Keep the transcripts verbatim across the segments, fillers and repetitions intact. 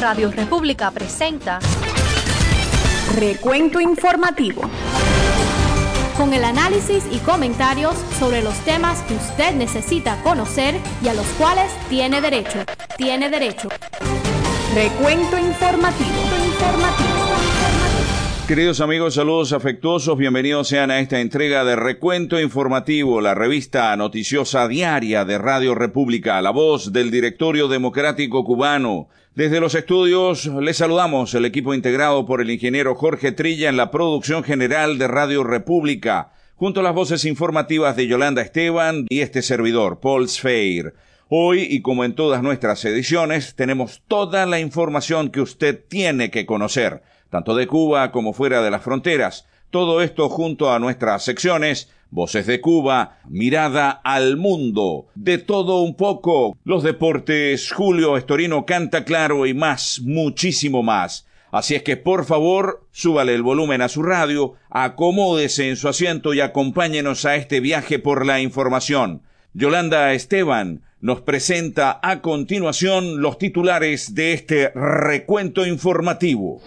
Radio República presenta Recuento Informativo, con el análisis y comentarios sobre los temas que usted necesita conocer y a los cuales tiene derecho. Tiene derecho. Recuento Informativo. Informativo. Queridos amigos, saludos afectuosos, bienvenidos sean a esta entrega de Recuento Informativo, la revista noticiosa diaria de Radio República, la voz del Directorio Democrático Cubano. Desde los estudios les saludamos el equipo integrado por el ingeniero Jorge Trilla en la producción general de Radio República, junto a las voces informativas de Yolanda Esteban y este servidor, Paul Sfeir. Hoy, y como en todas nuestras ediciones, tenemos toda la información que usted tiene que conocer, tanto de Cuba como fuera de las fronteras. Todo esto junto a nuestras secciones, Voces de Cuba, Mirada al Mundo, De Todo Un Poco, los deportes, Julio Estorino Canta Claro y más, muchísimo más. Así es que por favor, súbale el volumen a su radio, acomódese en su asiento y acompáñenos a este viaje por la información. Yolanda Esteban nos presenta a continuación los titulares de este recuento informativo.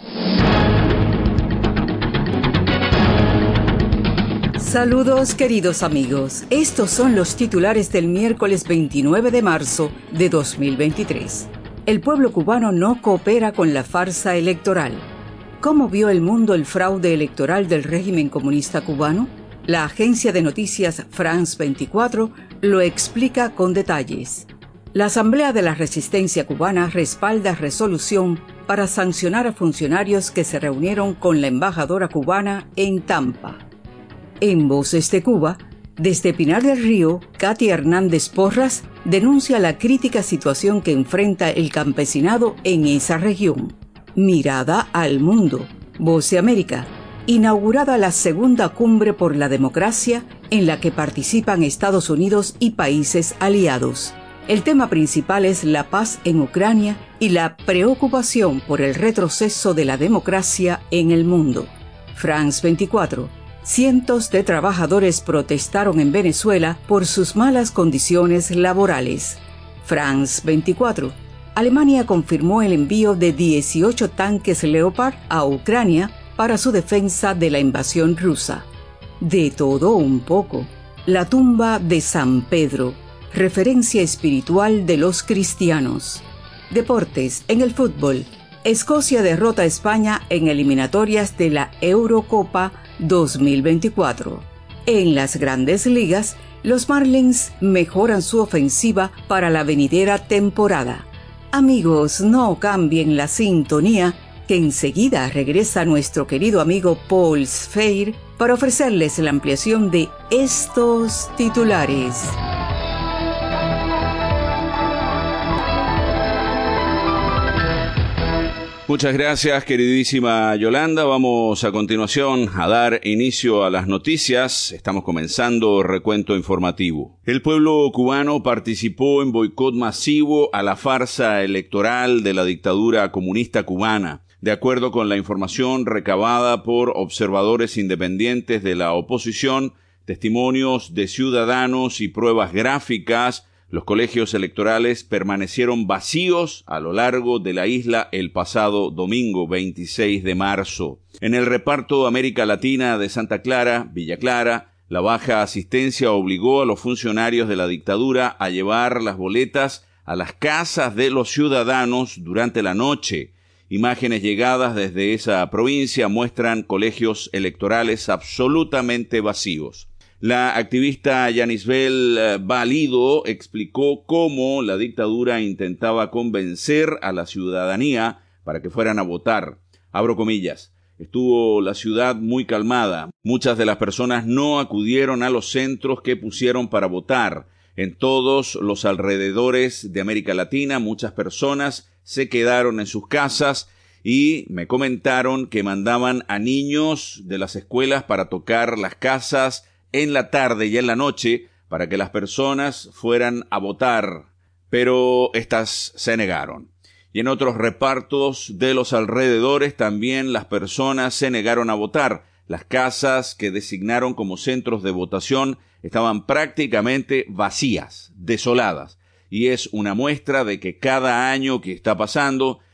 Saludos queridos amigos, estos son los titulares del miércoles veintinueve de marzo de dos mil veintitrés. El pueblo cubano no coopera con la farsa electoral. ¿Cómo vio el mundo el fraude electoral del régimen comunista cubano? La agencia de noticias France veinticuatro lo explica con detalles. La Asamblea de la Resistencia Cubana respalda resolución para sancionar a funcionarios que se reunieron con la embajadora cubana en Tampa. En Voces de Cuba, desde Pinar del Río, Katia Hernández Porras denuncia la crítica situación que enfrenta el campesinado en esa región. Mirada al Mundo. Voz de América. Inaugurada la segunda cumbre por la democracia en la que participan Estados Unidos y países aliados. El tema principal es la paz en Ucrania y la preocupación por el retroceso de la democracia en el mundo. France veinticuatro. Cientos de trabajadores protestaron en Venezuela por sus malas condiciones laborales. France veinticuatro. Alemania confirmó el envío de dieciocho tanques Leopard a Ucrania para su defensa de la invasión rusa. De todo un poco. La tumba de San Pedro, referencia espiritual de los cristianos. Deportes. En el fútbol, Escocia derrota a España en eliminatorias de la Eurocopa dos mil veinticuatro. En las grandes ligas, los Marlins mejoran su ofensiva para la venidera temporada. Amigos, no cambien la sintonía, que enseguida regresa nuestro querido amigo Paul Sfeir para ofrecerles la ampliación de estos titulares. Muchas gracias, queridísima Yolanda. Vamos a continuación a dar inicio a las noticias. Estamos comenzando recuento informativo. El pueblo cubano participó en boicot masivo a la farsa electoral de la dictadura comunista cubana. De acuerdo con la información recabada por observadores independientes de la oposición, testimonios de ciudadanos y pruebas gráficas, los colegios electorales permanecieron vacíos a lo largo de la isla el pasado domingo veintiséis de marzo. En el reparto América Latina de Santa Clara, Villa Clara, la baja asistencia obligó a los funcionarios de la dictadura a llevar las boletas a las casas de los ciudadanos durante la noche. Imágenes llegadas desde esa provincia muestran colegios electorales absolutamente vacíos. La activista Yanisbel Valido explicó cómo la dictadura intentaba convencer a la ciudadanía para que fueran a votar. Abro comillas. Estuvo la ciudad muy calmada. Muchas de las personas no acudieron a los centros que pusieron para votar. En todos los alrededores de América Latina, muchas personas se quedaron en sus casas y me comentaron que mandaban a niños de las escuelas para tocar las casas en la tarde y en la noche para que las personas fueran a votar, pero estas se negaron. Y en otros repartos de los alrededores también las personas se negaron a votar. Las casas que designaron como centros de votación estaban prácticamente vacías, desoladas. Y es una muestra de que cada año que está pasando,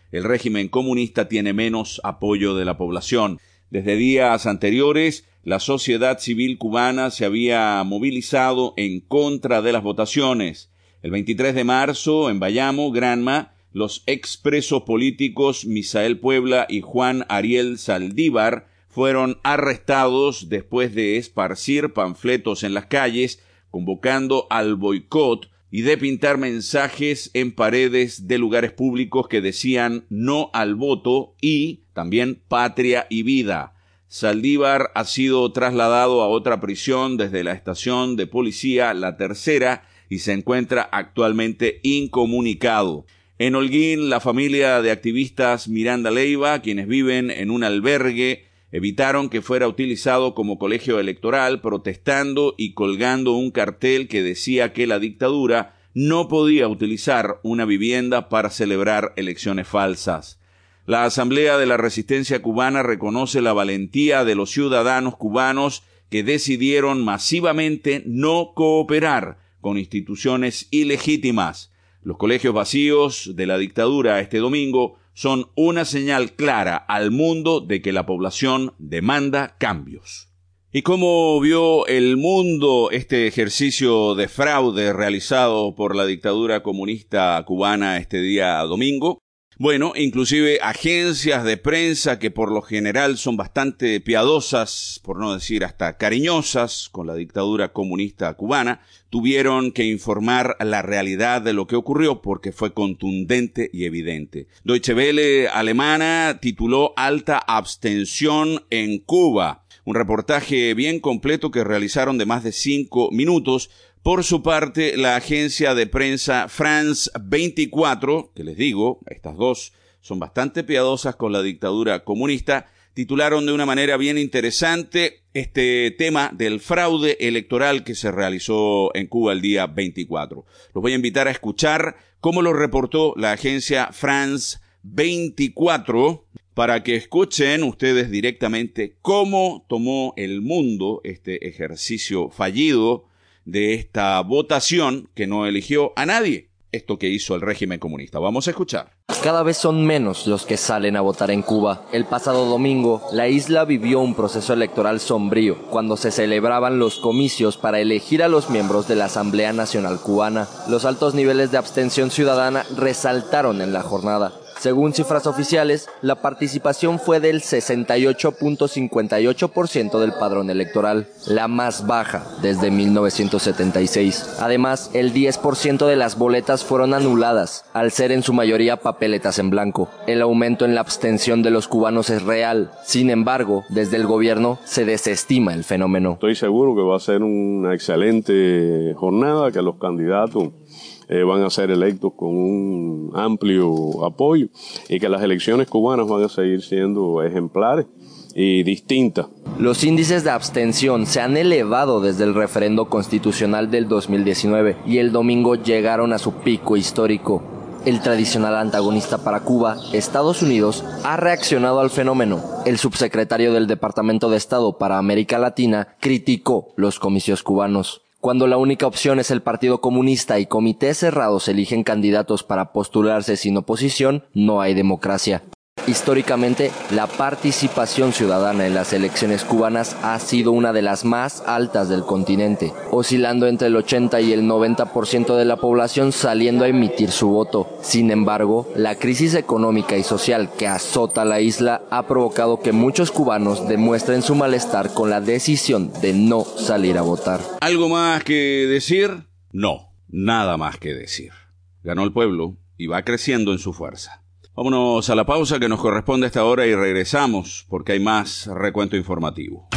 el régimen comunista tiene menos apoyo de la población. Desde días anteriores, la sociedad civil cubana se había movilizado en contra de las votaciones. El veintitrés de marzo, en Bayamo, Granma, los expresos políticos Misael Puebla y Juan Ariel Saldívar fueron arrestados después de esparcir panfletos en las calles, convocando al boicot y de pintar mensajes en paredes de lugares públicos que decían no al voto y también patria y vida. Saldívar ha sido trasladado a otra prisión desde la estación de policía La Tercera y se encuentra actualmente incomunicado. En Holguín, la familia de activistas Miranda Leiva, quienes viven en un albergue, evitaron que fuera utilizado como colegio electoral, protestando y colgando un cartel que decía que la dictadura no podía utilizar una vivienda para celebrar elecciones falsas. La Asamblea de la Resistencia Cubana reconoce la valentía de los ciudadanos cubanos que decidieron masivamente no cooperar con instituciones ilegítimas. Los colegios vacíos de la dictadura este domingo son una señal clara al mundo de que la población demanda cambios. ¿Y cómo vio el mundo este ejercicio de fraude realizado por la dictadura comunista cubana este día domingo? Bueno, inclusive agencias de prensa que por lo general son bastante piadosas, por no decir hasta cariñosas, con la dictadura comunista cubana, tuvieron que informar la realidad de lo que ocurrió porque fue contundente y evidente. Deutsche Welle alemana tituló Alta abstención en Cuba, un reportaje bien completo que realizaron de más de cinco minutos. Por su parte, la agencia de prensa France veinticuatro, que les digo, estas dos son bastante piadosas con la dictadura comunista, titularon de una manera bien interesante este tema del fraude electoral que se realizó en Cuba el día veinticuatro. Los voy a invitar a escuchar cómo lo reportó la agencia France veinticuatro para que escuchen ustedes directamente cómo tomó el mundo este ejercicio fallido de esta votación que no eligió a nadie. Esto que hizo el régimen comunista. Vamos a escuchar. Cada vez son menos los que salen a votar en Cuba. El pasado domingo, la isla vivió un proceso electoral sombrío, cuando se celebraban los comicios para elegir a los miembros de la Asamblea Nacional Cubana. Los altos niveles de abstención ciudadana resaltaron en la jornada. Según cifras oficiales, la participación fue del sesenta y ocho punto cincuenta y ocho por ciento del padrón electoral, la más baja desde mil novecientos setenta y seis. Además, el diez por ciento de las boletas fueron anuladas, al ser en su mayoría papeletas en blanco. El aumento en la abstención de los cubanos es real. Sin embargo, desde el gobierno se desestima el fenómeno. Estoy seguro que va a ser una excelente jornada, que los candidatos Eh, van a ser electos con un amplio apoyo y que las elecciones cubanas van a seguir siendo ejemplares y distintas. Los índices de abstención se han elevado desde el referendo constitucional del dos mil diecinueve y el domingo llegaron a su pico histórico. El tradicional antagonista para Cuba, Estados Unidos, ha reaccionado al fenómeno. El subsecretario del Departamento de Estado para América Latina criticó los comicios cubanos. Cuando la única opción es el Partido Comunista y comités cerrados eligen candidatos para postularse sin oposición, no hay democracia. Históricamente, la participación ciudadana en las elecciones cubanas ha sido una de las más altas del continente, oscilando entre el ochenta y el noventa por ciento de la población saliendo a emitir su voto. Sin embargo, la crisis económica y social que azota la isla ha provocado que muchos cubanos demuestren su malestar con la decisión de no salir a votar. ¿Algo más que decir? No, nada más que decir. Ganó el pueblo y va creciendo en su fuerza. Vámonos a la pausa que nos corresponde a esta hora y regresamos porque hay más recuento informativo.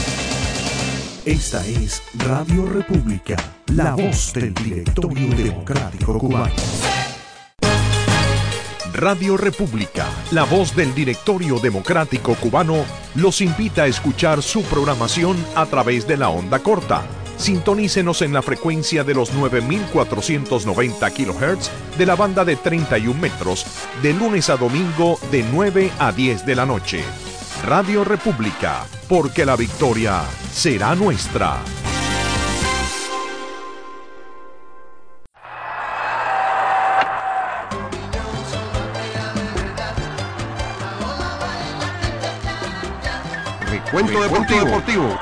Esta es Radio República, la voz del Directorio Democrático Cubano. Radio República, la voz del Directorio Democrático Cubano, los invita a escuchar su programación a través de la onda corta. Sintonícenos en la frecuencia de los nueve mil cuatrocientos noventa kilohertz de la banda de treinta y un metros, de lunes a domingo de nueve a diez de la noche. Radio República, porque la victoria será nuestra. Recuento Deportivo. Deportivo.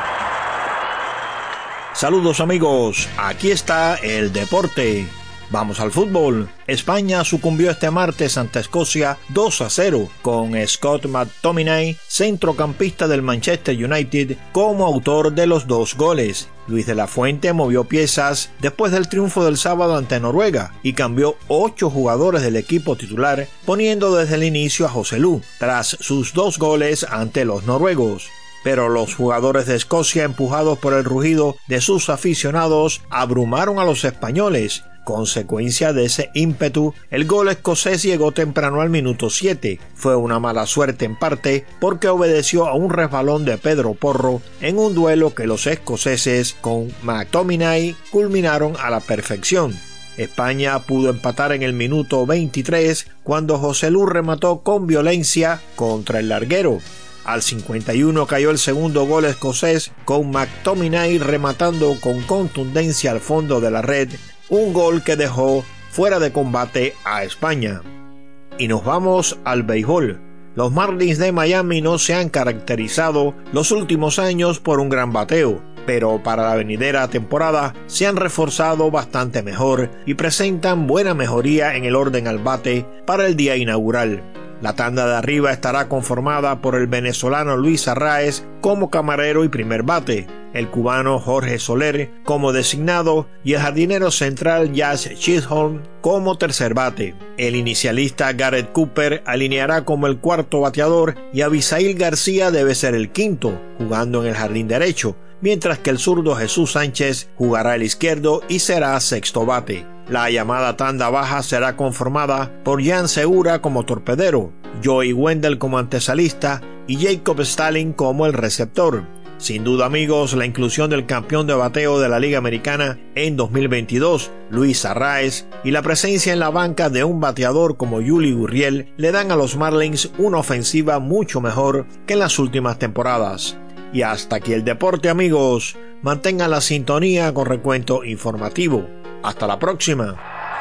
Saludos amigos, aquí está el deporte. Vamos al fútbol. España sucumbió este martes ante Escocia dos a cero, con Scott McTominay, centrocampista del Manchester United, como autor de los dos goles. Luis de la Fuente movió piezas después del triunfo del sábado ante Noruega y cambió ocho jugadores del equipo titular, poniendo desde el inicio a Joselu, tras sus dos goles ante los noruegos. Pero los jugadores de Escocia, empujados por el rugido de sus aficionados, abrumaron a los españoles. Consecuencia de ese ímpetu, el gol escocés llegó temprano al minuto siete. Fue una mala suerte en parte porque obedeció a un resbalón de Pedro Porro en un duelo que los escoceses con McTominay culminaron a la perfección. España pudo empatar en el minuto veintitrés cuando Joselu remató con violencia contra el larguero. Al cincuenta y uno cayó el segundo gol escocés con McTominay rematando con contundencia al fondo de la red, un gol que dejó fuera de combate a España. Y nos vamos al béisbol. Los Marlins de Miami no se han caracterizado los últimos años por un gran bateo, pero para la venidera temporada se han reforzado bastante mejor y presentan buena mejoría en el orden al bate para el día inaugural. La tanda de arriba estará conformada por el venezolano Luis Arraez como camarero y primer bate, el cubano Jorge Soler como designado y el jardinero central Jazz Chisholm como tercer bate. El inicialista Garrett Cooper alineará como el cuarto bateador y Abisail García debe ser el quinto, jugando en el jardín derecho, mientras que el zurdo Jesús Sánchez jugará el izquierdo y será sexto bate. La llamada tanda baja será conformada por Jan Segura como torpedero, Joey Wendell como antesalista y Jacob Stalin como el receptor. Sin duda amigos, la inclusión del campeón de bateo de la Liga Americana en dos mil veintidós, Luis Arraez, y la presencia en la banca de un bateador como Yuli Gurriel le dan a los Marlins una ofensiva mucho mejor que en las últimas temporadas. Y hasta aquí el deporte amigos, mantengan la sintonía con Recuento Informativo. Hasta la próxima.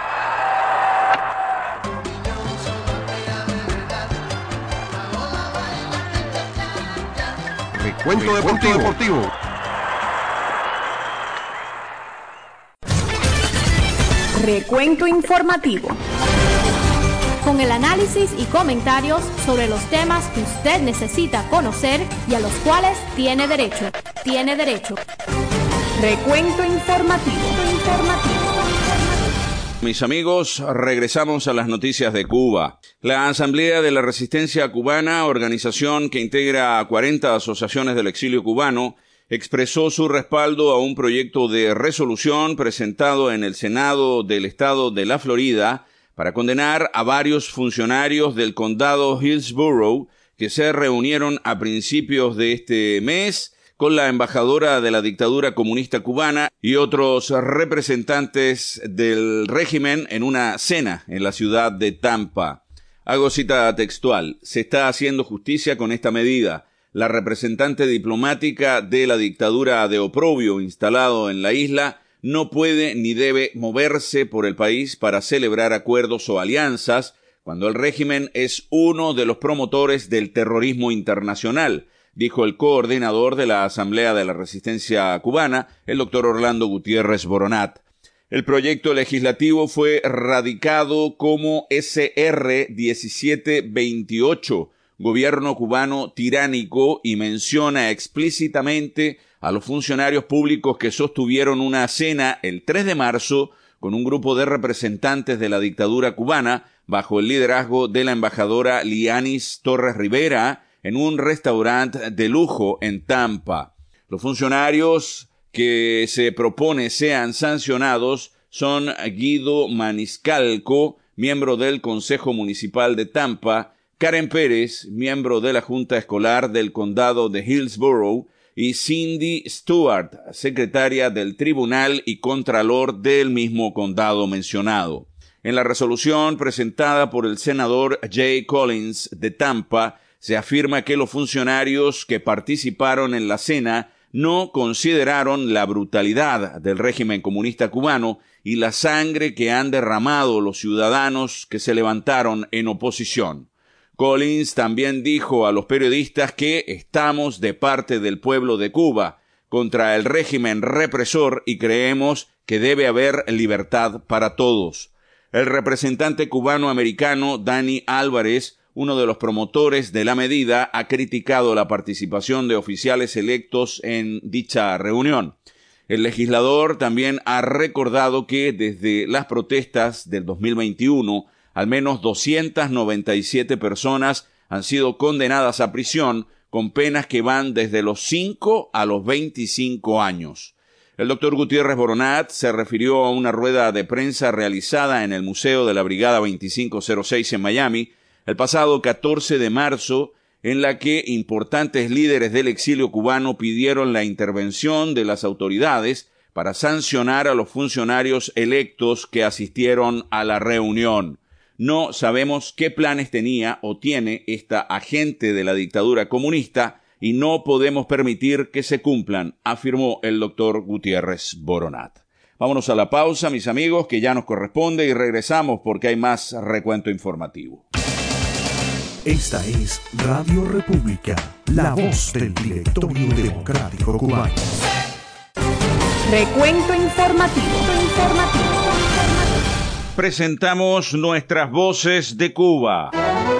Recuento Deportivo. Deportivo. Recuento Informativo. Con el análisis y comentarios sobre los temas que usted necesita conocer y a los cuales tiene derecho. Tiene derecho. Recuento Informativo. Informativo. Mis amigos, regresamos a las noticias de Cuba. La Asamblea de la Resistencia Cubana, organización que integra a cuarenta asociaciones del exilio cubano, expresó su respaldo a un proyecto de resolución presentado en el Senado del Estado de la Florida para condenar a varios funcionarios del condado Hillsborough que se reunieron a principios de este mes con la embajadora de la dictadura comunista cubana y otros representantes del régimen en una cena en la ciudad de Tampa. Hago cita textual. Se está haciendo justicia con esta medida. La representante diplomática de la dictadura de oprobio instalado en la isla no puede ni debe moverse por el país para celebrar acuerdos o alianzas cuando el régimen es uno de los promotores del terrorismo internacional, dijo el coordinador de la Asamblea de la Resistencia Cubana, el doctor Orlando Gutiérrez Boronat. El proyecto legislativo fue radicado como S R diecisiete veintiocho, Gobierno cubano tiránico, y menciona explícitamente a los funcionarios públicos que sostuvieron una cena el tres de marzo con un grupo de representantes de la dictadura cubana bajo el liderazgo de la embajadora Lianis Torres Rivera, en un restaurante de lujo en Tampa. Los funcionarios que se propone sean sancionados son Guido Maniscalco, miembro del Consejo Municipal de Tampa, Karen Pérez, miembro de la Junta Escolar del Condado de Hillsborough, y Cindy Stewart, secretaria del Tribunal y Contralor del mismo condado mencionado. En la resolución presentada por el senador Jay Collins de Tampa, se afirma que los funcionarios que participaron en la cena no consideraron la brutalidad del régimen comunista cubano y la sangre que han derramado los ciudadanos que se levantaron en oposición. Collins también dijo a los periodistas que estamos de parte del pueblo de Cuba contra el régimen represor y creemos que debe haber libertad para todos. El representante cubano-americano Dani Álvarez, uno de los promotores de la medida, ha criticado la participación de oficiales electos en dicha reunión. El legislador también ha recordado que desde las protestas del dos mil veintiuno, al menos doscientas noventa y siete personas han sido condenadas a prisión con penas que van desde los cinco a los veinticinco años. El doctor Gutiérrez Boronat se refirió a una rueda de prensa realizada en el Museo de la Brigada veinticinco cero seis en Miami el pasado catorce de marzo, en la que importantes líderes del exilio cubano pidieron la intervención de las autoridades para sancionar a los funcionarios electos que asistieron a la reunión. No sabemos qué planes tenía o tiene esta agente de la dictadura comunista y no podemos permitir que se cumplan, afirmó el doctor Gutiérrez Boronat. Vámonos a la pausa, mis amigos, que ya nos corresponde, y regresamos porque hay más recuento informativo. Esta es Radio República, la voz del Directorio Democrático Cubano. Recuento informativo. informativo. Presentamos nuestras voces de Cuba.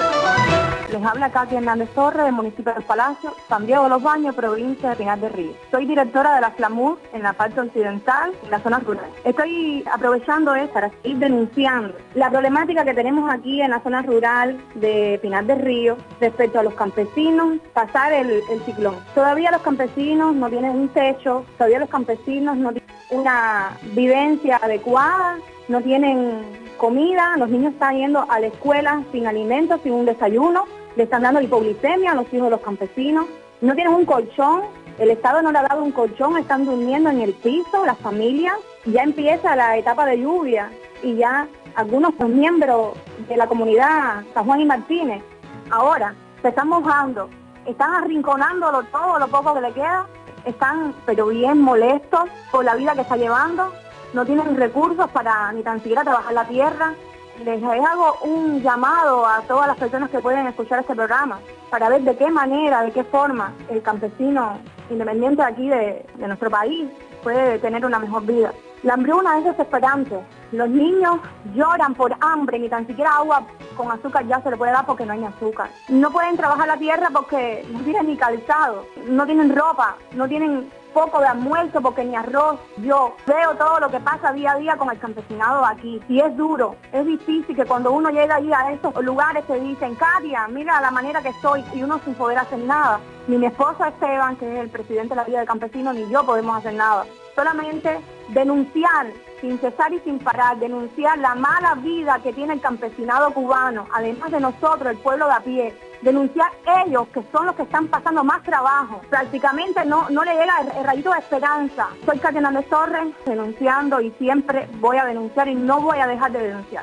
Les habla Katia Hernández Torres, del municipio del Palacio, San Diego de los Baños, provincia de Pinar del Río. Soy directora de la FLAMUR en la parte occidental, en la zona rural. Estoy aprovechando esto para ir denunciando la problemática que tenemos aquí en la zona rural de Pinar del Río respecto a los campesinos, pasar el, el ciclón. Todavía los campesinos no tienen un techo, todavía los campesinos no tienen una vivencia adecuada, no tienen comida, los niños están yendo a la escuela sin alimentos, sin un desayuno, le están dando hipoglicemia a los hijos de los campesinos, no tienen un colchón, el Estado no le ha dado un colchón, están durmiendo en el piso, las familias, ya empieza la etapa de lluvia y ya algunos miembros de la comunidad San Juan y Martínez ahora se están mojando, están arrinconándolo todo lo poco que le queda, están pero bien molestos por la vida que está llevando, no tienen recursos para ni tan siquiera trabajar la tierra. Les hago un llamado a todas las personas que pueden escuchar este programa para ver de qué manera, de qué forma el campesino independiente aquí de, de nuestro país puede tener una mejor vida. La hambruna es desesperante. Los niños lloran por hambre, ni tan siquiera agua con azúcar ya se le puede dar porque no hay ni azúcar. No pueden trabajar la tierra porque no tienen ni calzado, no tienen ropa, no tienen poco de almuerzo porque ni arroz. Yo veo todo lo que pasa día a día con el campesinado aquí y es duro, es difícil que cuando uno llega allí a estos lugares te dicen, Katia, mira la manera que estoy, y uno sin poder hacer nada. Ni mi esposo Esteban, que es el presidente de la Liga de Campesinos, ni yo podemos hacer nada. Solamente denunciar sin cesar y sin parar, denunciar la mala vida que tiene el campesinado cubano, además de nosotros, el pueblo de a pie, denunciar ellos que son los que están pasando más trabajo, prácticamente no, no le llega el, el rayito de esperanza. Soy Katia Hernández Torres, denunciando y siempre voy a denunciar y no voy a dejar de denunciar.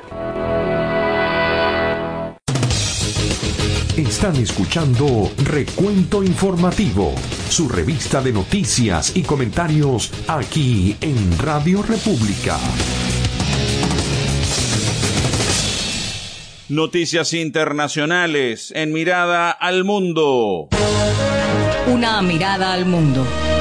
Están escuchando Recuento Informativo, su revista de noticias y comentarios aquí en Radio República. Noticias internacionales en Mirada al Mundo. Una mirada al mundo.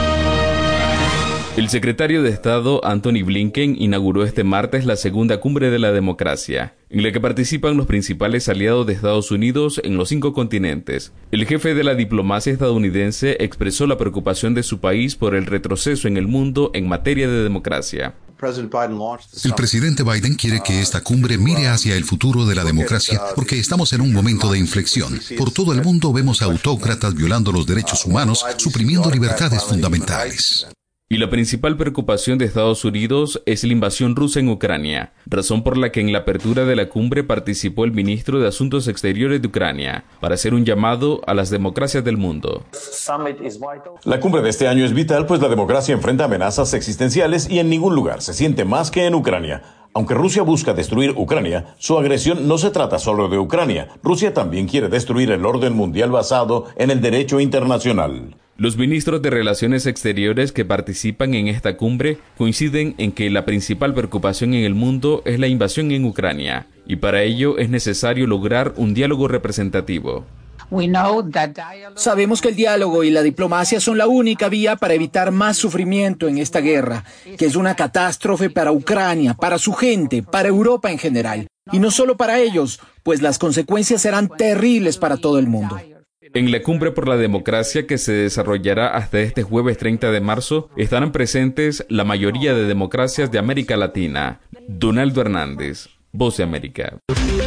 El secretario de Estado Antony Blinken inauguró este martes la segunda cumbre de la democracia, en la que participan los principales aliados de Estados Unidos en los cinco continentes. El jefe de la diplomacia estadounidense expresó la preocupación de su país por el retroceso en el mundo en materia de democracia. El presidente Biden quiere que esta cumbre mire hacia el futuro de la democracia porque estamos en un momento de inflexión. Por todo el mundo vemos autócratas violando los derechos humanos, suprimiendo libertades fundamentales. Y la principal preocupación de Estados Unidos es la invasión rusa en Ucrania, razón por la que en la apertura de la cumbre participó el ministro de Asuntos Exteriores de Ucrania, para hacer un llamado a las democracias del mundo. La cumbre de este año es vital, pues la democracia enfrenta amenazas existenciales y en ningún lugar se siente más que en Ucrania. Aunque Rusia busca destruir Ucrania, su agresión no se trata solo de Ucrania. Rusia también quiere destruir el orden mundial basado en el derecho internacional. Los ministros de Relaciones Exteriores que participan en esta cumbre coinciden en que la principal preocupación en el mundo es la invasión en Ucrania y para ello es necesario lograr un diálogo representativo. Sabemos que el diálogo y la diplomacia son la única vía para evitar más sufrimiento en esta guerra, que es una catástrofe para Ucrania, para su gente, para Europa en general. Y no solo para ellos, pues las consecuencias serán terribles para todo el mundo. En la Cumbre por la Democracia, que se desarrollará hasta este jueves treinta de marzo, estarán presentes la mayoría de democracias de América Latina. Donaldo Hernández, Voz de América.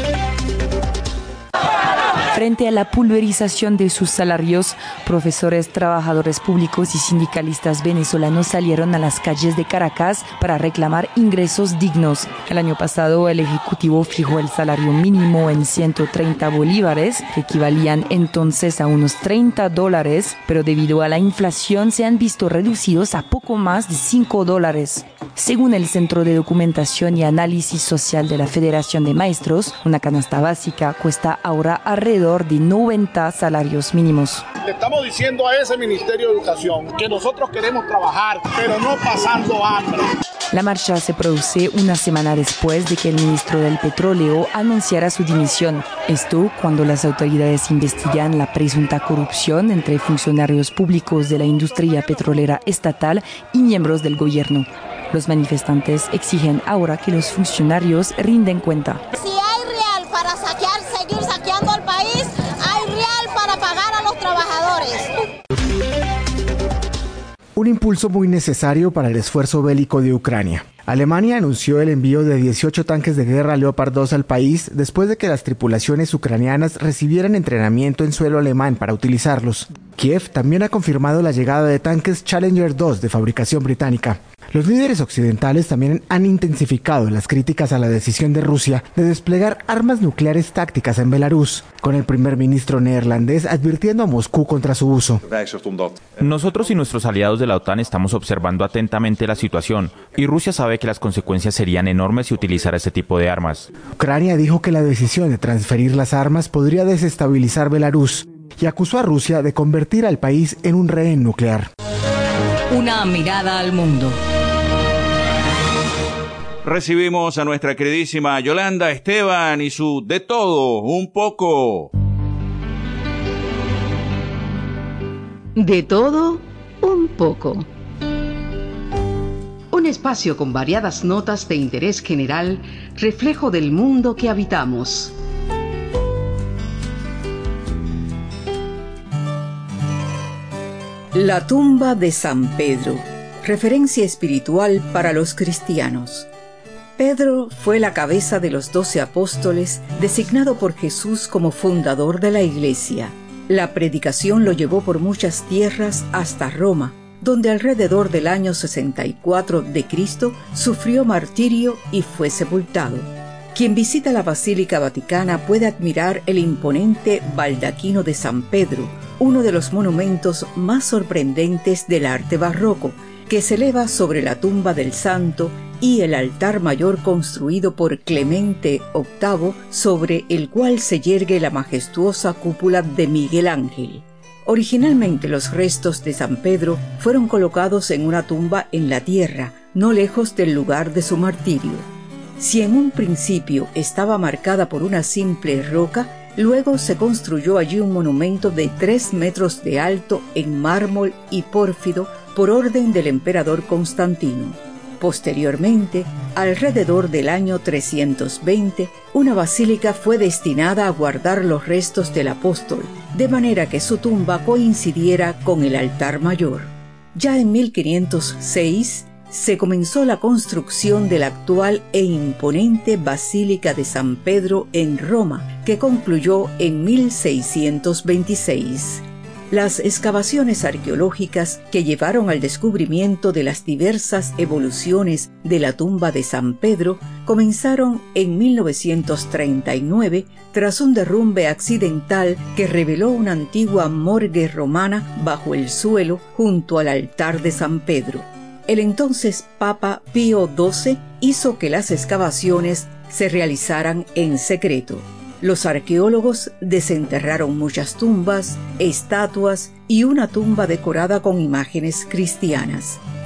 Frente a la pulverización de sus salarios, profesores, trabajadores públicos y sindicalistas venezolanos salieron a las calles de Caracas para reclamar ingresos dignos. El año pasado, el Ejecutivo fijó el salario mínimo en ciento treinta bolívares, que equivalían entonces a unos treinta dólares, pero debido a la inflación se han visto reducidos a poco más de cinco dólares. Según el Centro de Documentación y Análisis Social de la Federación de Maestros, una canasta básica cuesta ahora alrededor de noventa salarios mínimos. Le estamos diciendo a ese Ministerio de Educación que nosotros queremos trabajar, pero no pasando hambre. La marcha se produce una semana después de que el ministro del Petróleo anunciara su dimisión. Esto cuando las autoridades investigan la presunta corrupción entre funcionarios públicos de la industria petrolera estatal y miembros del gobierno. Los manifestantes exigen ahora que los funcionarios rinden cuenta. Si hay real para saquear, seguir saqueando al país, hay real para pagar a los trabajadores. Un impulso muy necesario para el esfuerzo bélico de Ucrania. Alemania anunció el envío de dieciocho tanques de guerra Leopard dos al país después de que las tripulaciones ucranianas recibieran entrenamiento en suelo alemán para utilizarlos. Kiev también ha confirmado la llegada de tanques Challenger dos de fabricación británica. Los líderes occidentales también han intensificado las críticas a la decisión de Rusia de desplegar armas nucleares tácticas en Belarus, con el primer ministro neerlandés advirtiendo a Moscú contra su uso. Nosotros y nuestros aliados de la OTAN estamos observando atentamente la situación y Rusia sabe que las consecuencias serían enormes si utilizara ese tipo de armas. Ucrania dijo que la decisión de transferir las armas podría desestabilizar Belarus y acusó a Rusia de convertir al país en un rehén nuclear. Una mirada al mundo. Recibimos a nuestra queridísima Yolanda Esteban y su De Todo Un Poco. De todo un poco. Un espacio con variadas notas de interés general, reflejo del mundo que habitamos. La tumba de San Pedro, referencia espiritual para los cristianos. Pedro fue la cabeza de los doce apóstoles, designado por Jesús como fundador de la Iglesia. La predicación lo llevó por muchas tierras hasta Roma, donde alrededor del año sesenta y cuatro de Cristo sufrió martirio y fue sepultado. Quien visita la Basílica Vaticana puede admirar el imponente baldaquino de San Pedro, uno de los monumentos más sorprendentes del arte barroco, que se eleva sobre la tumba del santo, y el altar mayor construido por Clemente octavo, sobre el cual se yergue la majestuosa cúpula de Miguel Ángel. Originalmente los restos de San Pedro fueron colocados en una tumba en la tierra, no lejos del lugar de su martirio. Si en un principio estaba marcada por una simple roca, luego se construyó allí un monumento de tres metros de alto en mármol y pórfido por orden del emperador Constantino. Posteriormente, alrededor del año trescientos veinte, una basílica fue destinada a guardar los restos del apóstol, de manera que su tumba coincidiera con el altar mayor. Ya en mil quinientos seis, se comenzó la construcción de la actual e imponente Basílica de San Pedro en Roma, que concluyó en mil seiscientos veintiséis. Las excavaciones arqueológicas que llevaron al descubrimiento de las diversas evoluciones de la tumba de San Pedro comenzaron en mil novecientos treinta y nueve tras un derrumbe accidental que reveló una antigua morgue romana bajo el suelo junto al altar de San Pedro. El entonces Papa Pío doce hizo que las excavaciones se realizaran en secreto. Los arqueólogos desenterraron muchas tumbas, estatuas y una tumba decorada con imágenes cristianas.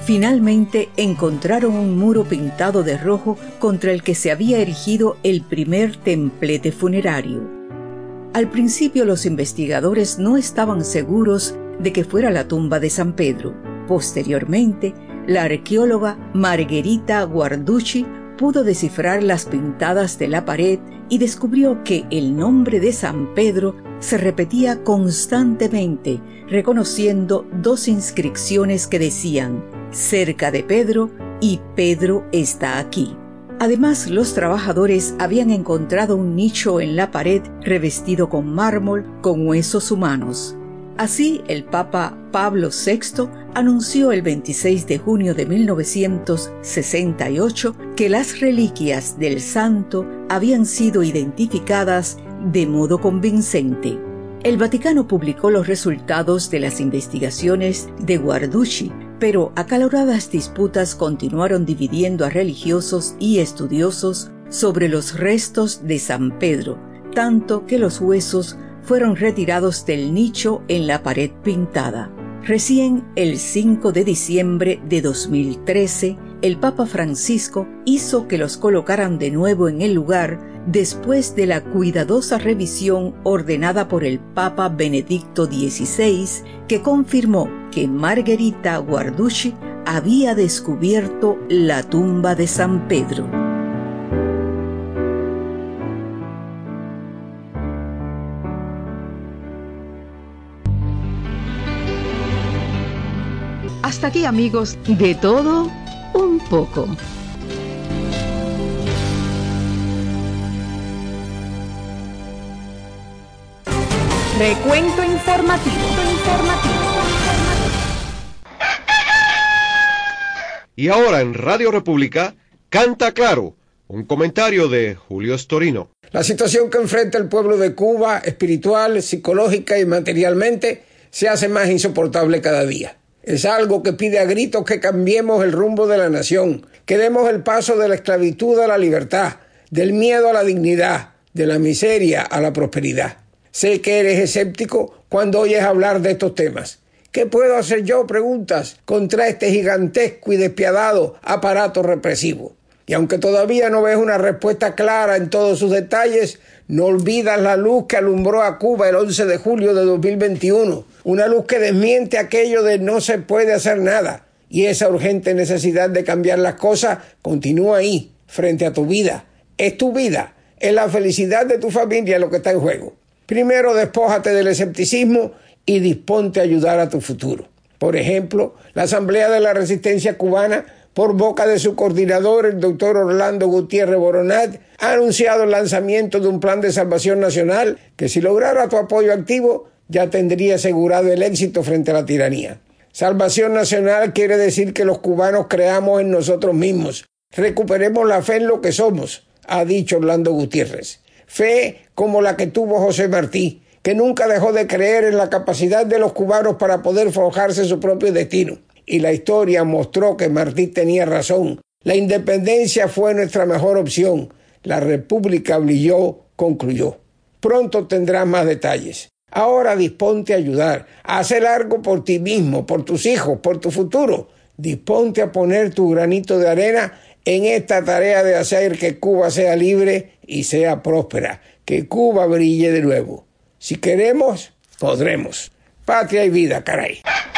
Finalmente encontraron un muro pintado de rojo contra el que se había erigido el primer templete funerario. Al principio los investigadores no estaban seguros de que fuera la tumba de San Pedro. Posteriormente, la arqueóloga Margherita Guarducci pudo descifrar las pintadas de la pared y descubrió que el nombre de San Pedro se repetía constantemente, reconociendo dos inscripciones que decían «Cerca de Pedro» y «Pedro está aquí». Además, los trabajadores habían encontrado un nicho en la pared revestido con mármol con huesos humanos. Así, el Papa Pablo sexto anunció el veintiséis de junio de mil novecientos sesenta y ocho que las reliquias del santo habían sido identificadas de modo convincente. El Vaticano publicó los resultados de las investigaciones de Guarducci, pero acaloradas disputas continuaron dividiendo a religiosos y estudiosos sobre los restos de San Pedro, tanto que los huesos fueron retirados del nicho en la pared pintada. Recién el cinco de diciembre de dos mil trece, el Papa Francisco hizo que los colocaran de nuevo en el lugar después de la cuidadosa revisión ordenada por el Papa Benedicto dieciséis, que confirmó que Margherita Guarducci había descubierto la tumba de San Pedro. Hasta aquí, amigos, de todo un poco. Recuento informativo. Y ahora en Radio República, Canta Claro, un comentario de Julio Storino. La situación que enfrenta el pueblo de Cuba, espiritual, psicológica y materialmente, se hace más insoportable cada día. Es algo que pide a gritos que cambiemos el rumbo de la nación, que demos el paso de la esclavitud a la libertad, del miedo a la dignidad, de la miseria a la prosperidad. Sé que eres escéptico cuando oyes hablar de estos temas. ¿Qué puedo hacer yo, preguntas, contra este gigantesco y despiadado aparato represivo? Y aunque todavía no ves una respuesta clara en todos sus detalles, no olvidas la luz que alumbró a Cuba el once de julio de dos mil veintiuno, una luz que desmiente aquello de no se puede hacer nada. Y esa urgente necesidad de cambiar las cosas continúa ahí, frente a tu vida. Es tu vida, es la felicidad de tu familia lo que está en juego. Primero despójate del escepticismo y disponte a ayudar a tu futuro. Por ejemplo, la Asamblea de la Resistencia Cubana, por boca de su coordinador, el doctor Orlando Gutiérrez Boronat, ha anunciado el lanzamiento de un plan de salvación nacional que, si lograra tu apoyo activo, ya tendría asegurado el éxito frente a la tiranía. Salvación nacional quiere decir que los cubanos creamos en nosotros mismos, recuperemos la fe en lo que somos, ha dicho Orlando Gutiérrez. Fe como la que tuvo José Martí, que nunca dejó de creer en la capacidad de los cubanos para poder forjarse su propio destino. Y la historia mostró que Martí tenía razón. La independencia fue nuestra mejor opción. La república brilló, concluyó. Pronto tendrás más detalles. Ahora disponte a ayudar, a hacer algo por ti mismo, por tus hijos, por tu futuro. Disponte a poner tu granito de arena en esta tarea de hacer que Cuba sea libre y sea próspera, que Cuba brille de nuevo. Si queremos, podremos. Patria y vida, caray.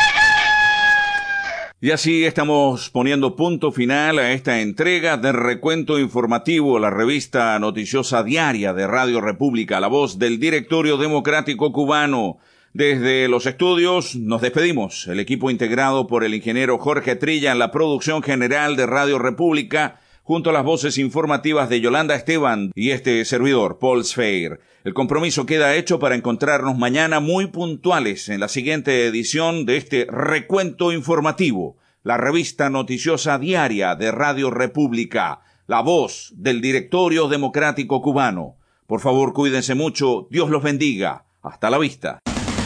Y así estamos poniendo punto final a esta entrega de Recuento Informativo, la revista noticiosa diaria de Radio República, la voz del Directorio Democrático Cubano. Desde los estudios nos despedimos, el equipo integrado por el ingeniero Jorge Trilla en la producción general de Radio República, junto a las voces informativas de Yolanda Esteban y este servidor, Paul Sfeir. El compromiso queda hecho para encontrarnos mañana muy puntuales en la siguiente edición de este Recuento Informativo, la revista noticiosa diaria de Radio República, la voz del Directorio Democrático Cubano. Por favor, cuídense mucho, Dios los bendiga. Hasta la vista.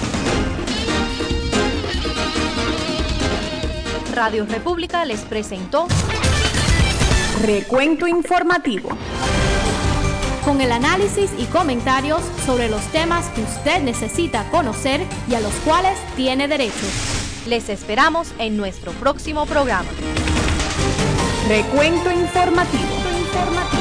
Radio República les presentó Recuento Informativo, con el análisis y comentarios sobre los temas que usted necesita conocer y a los cuales tiene derecho. Les esperamos en nuestro próximo programa. Recuento informativo. informativo.